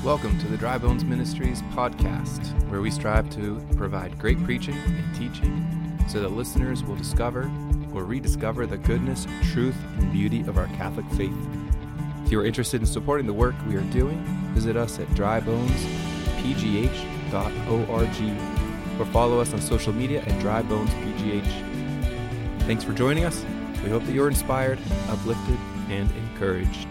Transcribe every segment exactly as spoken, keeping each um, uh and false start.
Welcome to the Dry Bones Ministries podcast, where we strive to provide great preaching and teaching so that listeners will discover or rediscover the goodness, truth, and beauty of our Catholic faith. If you are interested in supporting the work we are doing, visit us at dry bones p g h dot org or follow us on social media at dry bones p g h. Thanks for joining us. We hope that you're inspired, uplifted, and encouraged.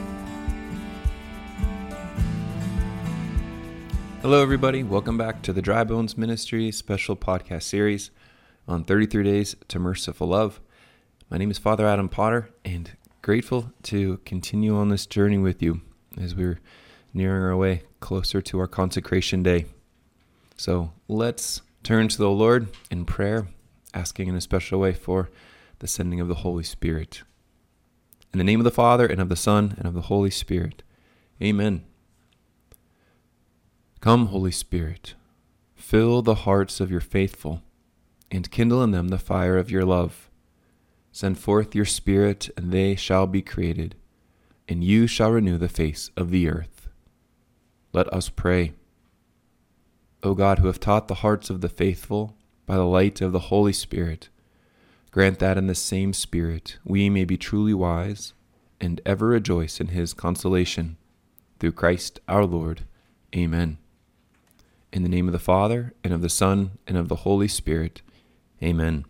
Hello, everybody. Welcome back to the Dry Bones Ministry special podcast series on thirty-three Days to Merciful Love. My name is Father Adam Potter, and grateful to continue on this journey with you as we're nearing our way closer to our consecration day. So let's turn to the Lord in prayer, asking in a special way for the sending of the Holy Spirit. In the name of the Father, and of the Son, and of the Holy Spirit. Amen. Come, Holy Spirit, fill the hearts of your faithful, and kindle in them the fire of your love. Send forth your Spirit, and they shall be created, and you shall renew the face of the earth. Let us pray. O God, who have taught the hearts of the faithful by the light of the Holy Spirit, grant that in the same Spirit we may be truly wise and ever rejoice in his consolation. Through Christ our Lord. Amen. In the name of the Father, and of the Son, and of the Holy Spirit. Amen.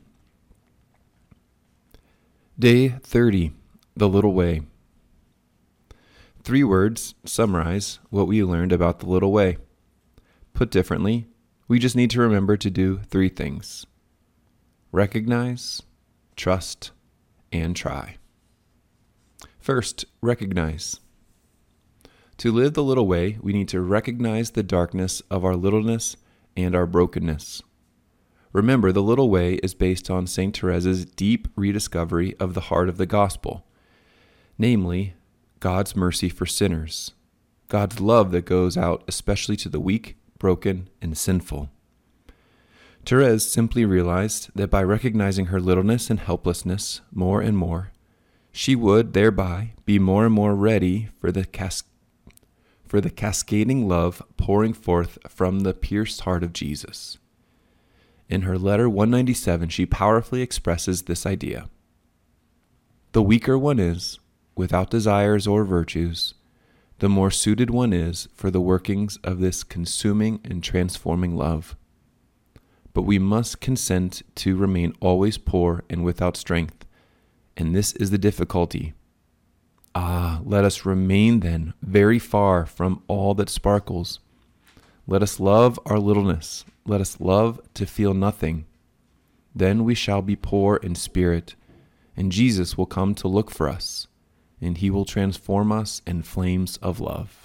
Day thirty, The Little Way. Three words summarize what we learned about the little way. Put differently, we just need to remember to do three things: recognize, trust, and try. First, recognize. To live the little way, we need to recognize the darkness of our littleness and our brokenness. Remember, the little way is based on Saint Therese's deep rediscovery of the heart of the gospel, namely, God's mercy for sinners, God's love that goes out especially to the weak, broken, and sinful. Therese simply realized that by recognizing her littleness and helplessness more and more, she would thereby be more and more ready for the cas- for the cascading love pouring forth from the pierced heart of Jesus. In her letter one ninety-seven, she powerfully expresses this idea. The weaker one is, without desires or virtues, the more suited one is for the workings of this consuming and transforming love. But we must consent to remain always poor and without strength, and this is the difficulty. Ah, let us remain then very far from all that sparkles. Let us love our littleness. Let us love to feel nothing. Then we shall be poor in spirit, and Jesus will come to look for us, and he will transform us in flames of love.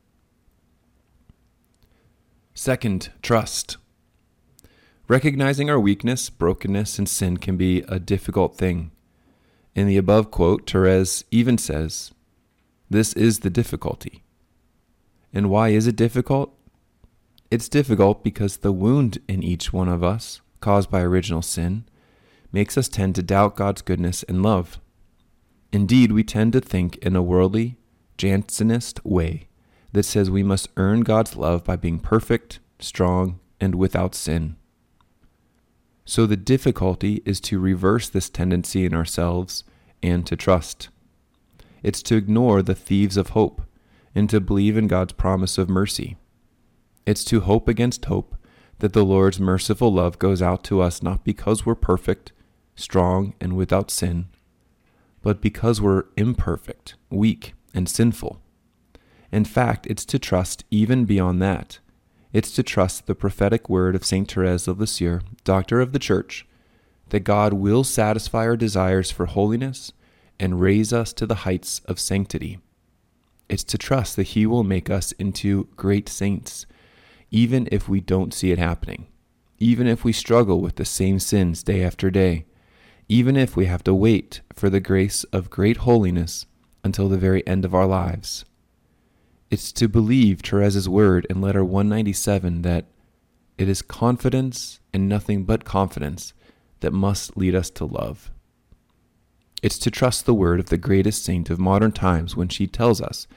Second, trust. Recognizing our weakness, brokenness, and sin can be a difficult thing. In the above quote, Therese even says, "This is the difficulty." And why is it difficult? It's difficult because the wound in each one of us, caused by original sin, makes us tend to doubt God's goodness and love. Indeed, we tend to think in a worldly, Jansenist way that says we must earn God's love by being perfect, strong, and without sin. So the difficulty is to reverse this tendency in ourselves and to trust. It's to ignore the thieves of hope and to believe in God's promise of mercy. It's to hope against hope that the Lord's merciful love goes out to us not because we're perfect, strong, and without sin, but because we're imperfect, weak, and sinful. In fact, it's to trust even beyond that. It's to trust the prophetic word of Saint Therese of Lisieux, Doctor of the Church, that God will satisfy our desires for holiness and raise us to the heights of sanctity. It's to trust that he will make us into great saints, even if we don't see it happening, even if we struggle with the same sins day after day, even if we have to wait for the grace of great holiness until the very end of our lives. It's to believe Therese's word in letter one ninety-seven that it is confidence and nothing but confidence that must lead us to love. It's to trust the word of the greatest saint of modern times when she tells us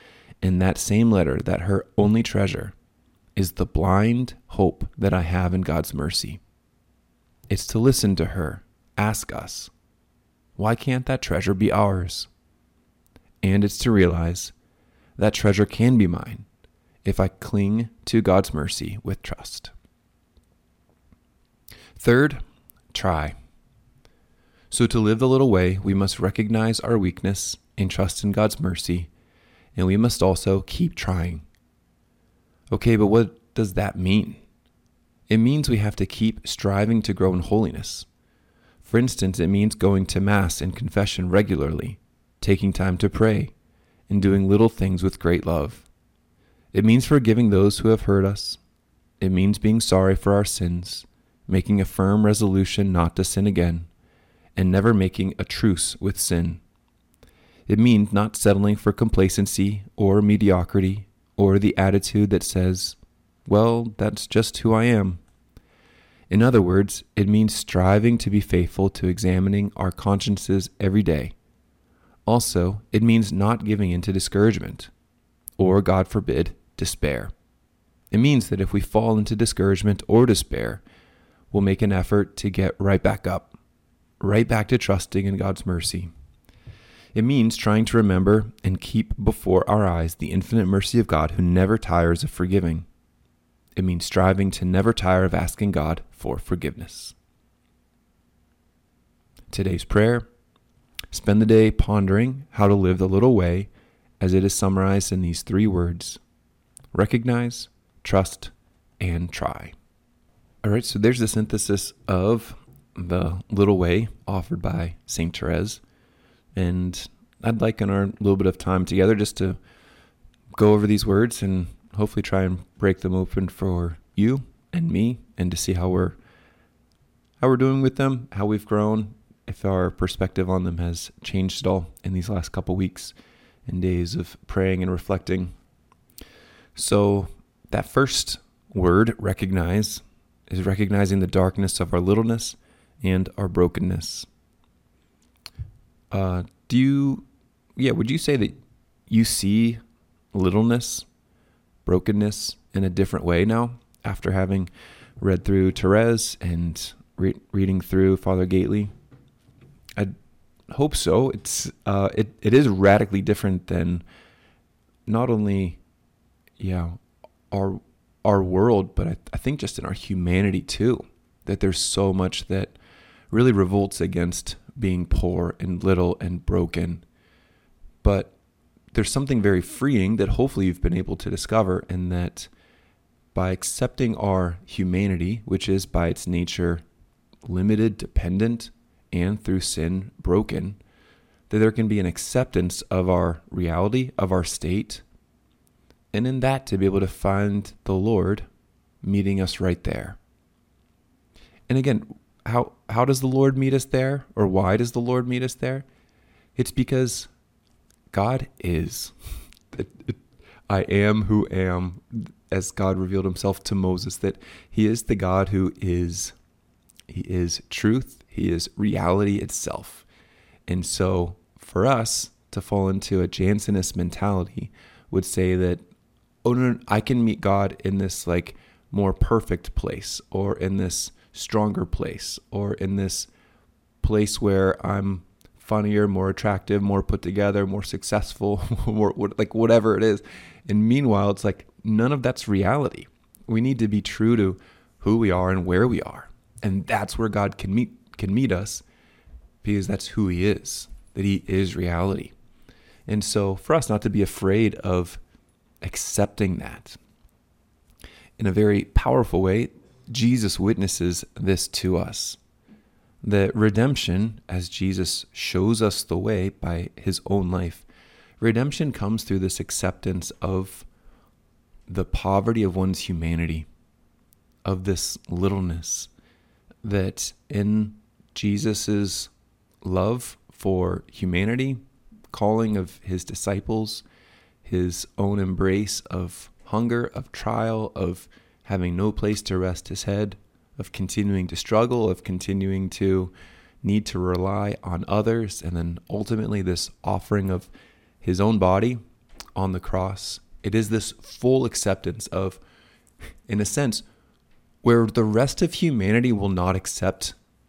in that same letter that her only treasure is the blind hope that I have in God's mercy. It's to listen to her ask us, why can't that treasure be ours? And it's to realize that treasure can be mine if I cling to God's mercy with trust. Third, try. So to live the little way, we must recognize our weakness and trust in God's mercy, and we must also keep trying. Okay, but what does that mean? It means we have to keep striving to grow in holiness. For instance, it means going to Mass and confession regularly, taking time to pray, and doing little things with great love. It means forgiving those who have hurt us. It means being sorry for our sins, making a firm resolution not to sin again, and never making a truce with sin. It means not settling for complacency or mediocrity or the attitude that says, well, that's just who I am. In other words, it means striving to be faithful to examining our consciences every day. Also, it means not giving in to discouragement, or, God forbid, despair. It means that if we fall into discouragement or despair, we'll make an effort to get right back up, right back to trusting in God's mercy. It means trying to remember and keep before our eyes the infinite mercy of God who never tires of forgiving. It means striving to never tire of asking God for forgiveness. Today's prayer: spend the day pondering how to live the little way as it is summarized in these three words: recognize, trust, and try. All right, so there's the synthesis of the little way offered by Saint Therese. And I'd like in our little bit of time together just to go over these words and hopefully try and break them open for you and me, and to see how we're how we're doing with them, how we've grown, if our perspective on them has changed at all in these last couple weeks and days of praying and reflecting. So that first word, recognize, is recognizing the darkness of our littleness and our brokenness. Uh, do you, yeah, would you say that you see littleness, brokenness in a different way now after having read through Therese and re- reading through Father Gately? I hope so. It's uh, it it is radically different than not only, yeah, our our world, but I, I think just in our humanity too. That there's so much that really revolts against being poor and little and broken, but there's something very freeing that hopefully you've been able to discover, in that by accepting our humanity, which is by its nature limited, dependent, and through sin broken, that there can be an acceptance of our reality, of our state, and in that to be able to find the Lord meeting us right there. And again, how how does the Lord meet us there? Or why does the Lord meet us there? It's because God is. I am who am, as God revealed himself to Moses, that he is the God who is. He is truth. He is reality itself. And so for us to fall into a Jansenist mentality would say that, oh no, no, I can meet God in this like more perfect place, or in this stronger place, or in this place where I'm funnier, more attractive, more put together, more successful, more like whatever it is. And meanwhile, it's like none of that's reality. We need to be true to who we are and where we are. And that's where God can meet can meet us, because that's who he is, that he is reality. And so for us not to be afraid of accepting that. In a very powerful way, Jesus witnesses this to us. That redemption, as Jesus shows us the way by his own life, redemption comes through this acceptance of the poverty of one's humanity, of this littleness, that in Jesus's love for humanity, calling of his disciples, his own embrace of hunger, of trial, of having no place to rest his head, of continuing to struggle, of continuing to need to rely on others, and then ultimately this offering of his own body, on the cross. It is this full acceptance of, in a sense, where the rest of humanity will not accept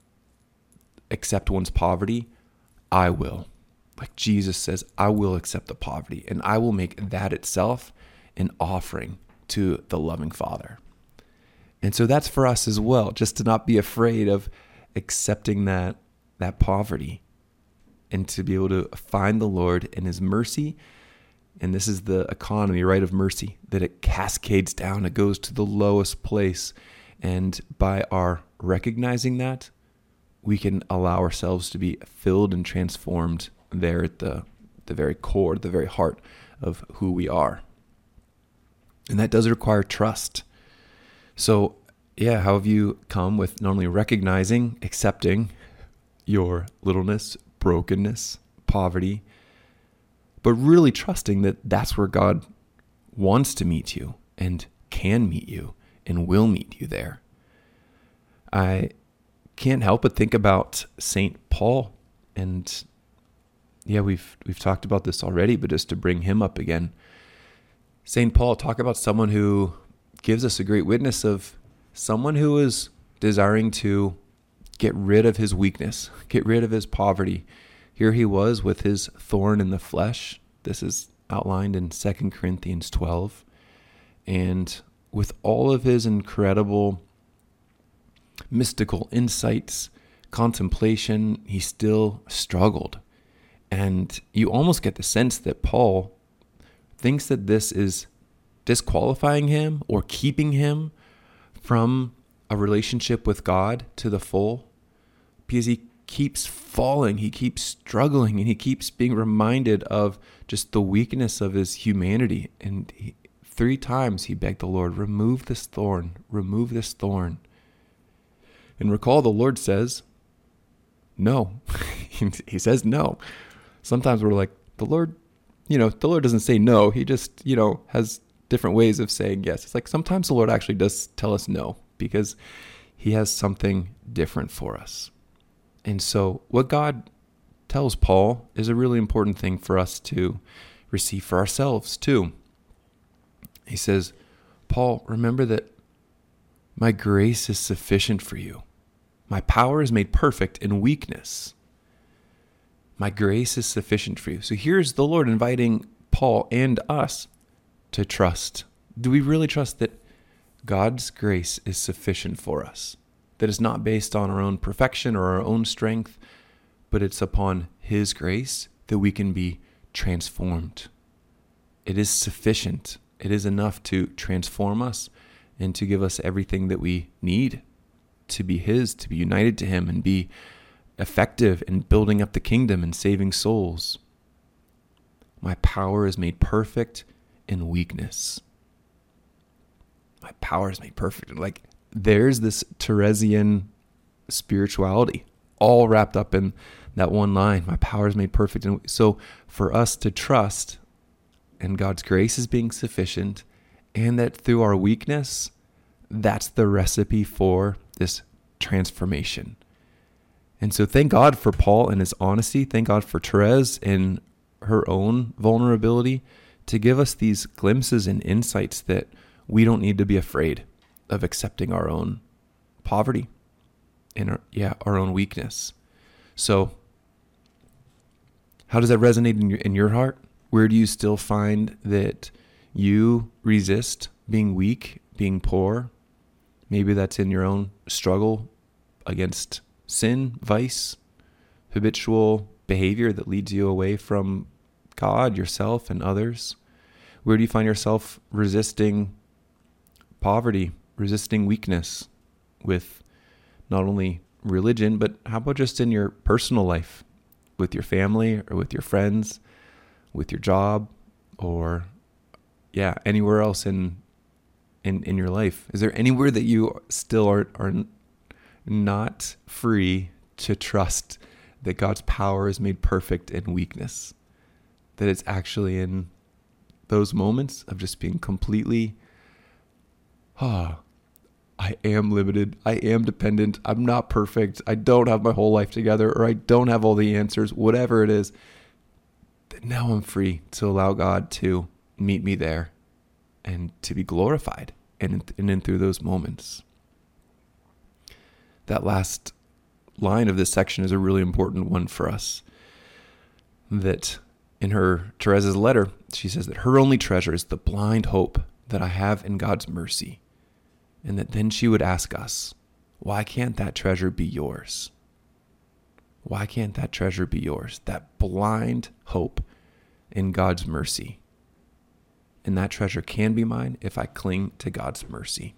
accept one's poverty, I will. Like Jesus says, I will accept the poverty, and I will make that itself an offering to the loving Father. And so that's for us as well, just to not be afraid of accepting that that poverty, and to be able to find the Lord in his mercy. And this is the economy, right, of mercy, that it cascades down, it goes to the lowest place. And by our recognizing that, we can allow ourselves to be filled and transformed there at the, the very core, the very heart of who we are. And that does require trust. So, yeah, how have you come with not only recognizing, accepting your littleness, brokenness, poverty, but really trusting that that's where God wants to meet you and can meet you and will meet you there? I can't help but think about Saint Paul, and yeah, we've we've talked about this already, but just to bring him up again. Saint Paul, talk about someone who gives us a great witness of someone who is desiring to get rid of his weakness, get rid of his poverty. Here he was with his thorn in the flesh. This is outlined in Second Corinthians twelve. And with all of his incredible mystical insights, contemplation, he still struggled. And you almost get the sense that Paul thinks that this is disqualifying him or keeping him from a relationship with God to the full, because he keeps falling, he keeps struggling, and he keeps being reminded of just the weakness of his humanity. And he, three times he begged the Lord, remove this thorn, remove this thorn. And recall, the Lord says, no. He says no. Sometimes we're like, the Lord, you know, the Lord doesn't say no. He just, you know, has different ways of saying yes. It's like sometimes the Lord actually does tell us no, because he has something different for us. And so what God tells Paul is a really important thing for us to receive for ourselves too. He says, Paul, remember that my grace is sufficient for you. My power is made perfect in weakness. My grace is sufficient for you. So here's the Lord inviting Paul and us to trust. Do we really trust that God's grace is sufficient for us? That it's not based on our own perfection or our own strength, but it's upon his grace that we can be transformed. It is sufficient. It is enough to transform us and to give us everything that we need to be his, to be united to him, and be effective in building up the kingdom and saving souls. My power is made perfect in weakness. My power is made perfect. Like, there's this Theresian spirituality all wrapped up in that one line. My power is made perfect. And so for us to trust in God's grace as being sufficient, and that through our weakness, that's the recipe for this transformation. And so thank God for Paul and his honesty. Thank God for Therese and her own vulnerability to give us these glimpses and insights that we don't need to be afraid of accepting our own poverty and our, yeah, our own weakness. So how does that resonate in your, in your heart? Where do you still find that you resist being weak, being poor? Maybe that's in your own struggle against sin, vice, habitual behavior that leads you away from God, yourself, and others. Where do you find yourself resisting poverty, resisting weakness with not only religion, but how about just in your personal life, with your family or with your friends, with your job, or yeah, anywhere else in in in your life? Is there anywhere that you still are are not free to trust that God's power is made perfect in weakness? That it's actually in those moments of just being completely, ah, oh, I am limited, I am dependent, I'm not perfect, I don't have my whole life together, or I don't have all the answers, whatever it is, that now I'm free to allow God to meet me there and to be glorified in, in and through those moments. That last line of this section is a really important one for us. That in her, Therese's letter, she says that her only treasure is the blind hope that I have in God's mercy. And that then she would ask us, why can't that treasure be yours? Why can't that treasure be yours? That blind hope in God's mercy. And that treasure can be mine if I cling to God's mercy.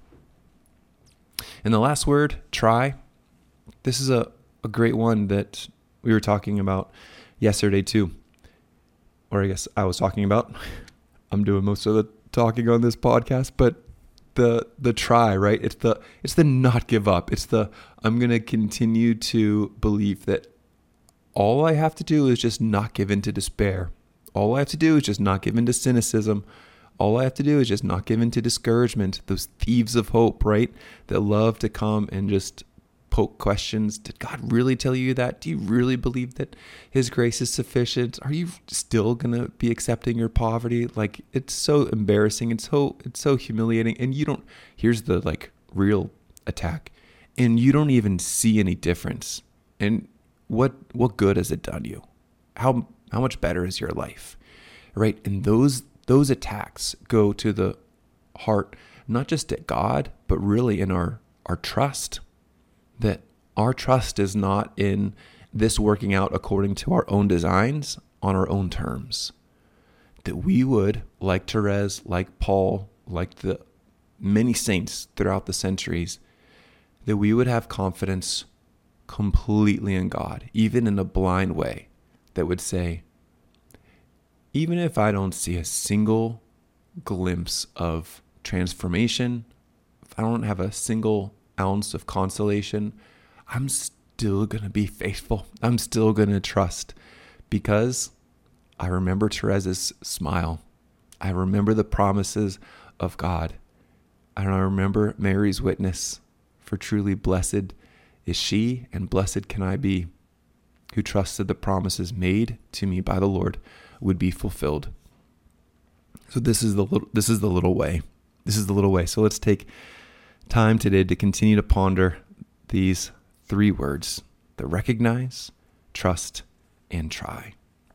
And the last word, try. This is a, a great one that we were talking about yesterday too. Or I guess I was talking about. I'm doing most of the talking on this podcast, but the the try, right? It's the it's the not give up. It's the I'm going to continue to believe that all I have to do is just not give in to despair. All I have to do is just not give in to cynicism. All I have to do is just not give in to discouragement. Those thieves of hope, right? That love to come and just poke questions. Did God really tell you that? Do you really believe that his grace is sufficient? Are you still going to be accepting your poverty? Like, it's so embarrassing. It's so, it's so humiliating. And you don't, here's the like real attack. And you don't even see any difference. And what, what good has it done you? How, how much better is your life? Right? And those, those attacks go to the heart, not just at God, but really in our, our trust. That our trust is not in this working out according to our own designs on our own terms. That we would, like Therese, like Paul, like the many saints throughout the centuries, that we would have confidence completely in God, even in a blind way, that would say, even if I don't see a single glimpse of transformation, if I don't have a single ounce of consolation, I'm still going to be faithful. I'm still going to trust, because I remember Therese's smile. I remember the promises of God. And I remember Mary's witness, for truly blessed is she and blessed can I be, who trusted the promises made to me by the Lord would be fulfilled. So this is the little, this is the little way. This is the little way. So let's take time today to continue to ponder these three words: the recognize, trust, and try.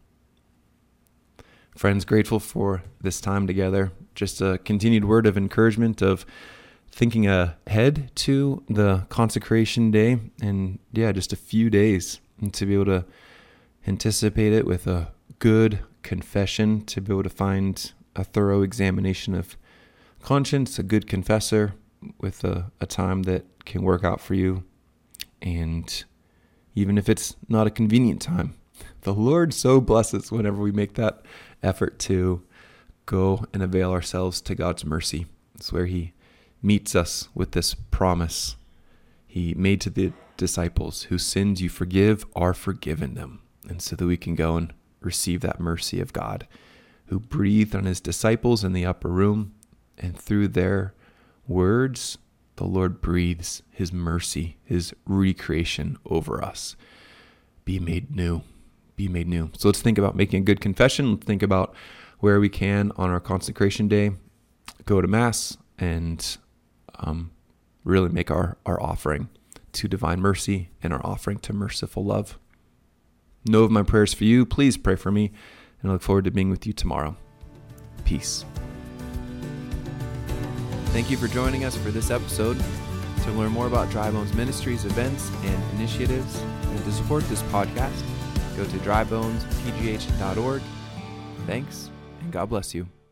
Friends, grateful for this time together. Just a continued word of encouragement of thinking ahead to the consecration day, and yeah, just a few days, and to be able to anticipate it with a good confession, to be able to find a thorough examination of conscience, a good confessor with a, a time that can work out for you. And even if it's not a convenient time, the Lord so blesses whenever we make that effort to go and avail ourselves to God's mercy. It's where he meets us with this promise he made to the disciples: whose sins you forgive are forgiven them. And so that we can go and receive that mercy of God, who breathed on his disciples in the upper room, and through their words, the Lord breathes his mercy, his recreation over us. Be made new. Be made new. So let's think about making a good confession. Let's think about where we can on our consecration day go to Mass and um, really make our, our offering to divine mercy and our offering to merciful love. Know of my prayers for you. Please pray for me, and I look forward to being with you tomorrow. Peace. Thank you for joining us for this episode. To learn more about Dry Bones Ministries events and initiatives, and to support this podcast, go to dry bones p g h dot org. Thanks, and God bless you.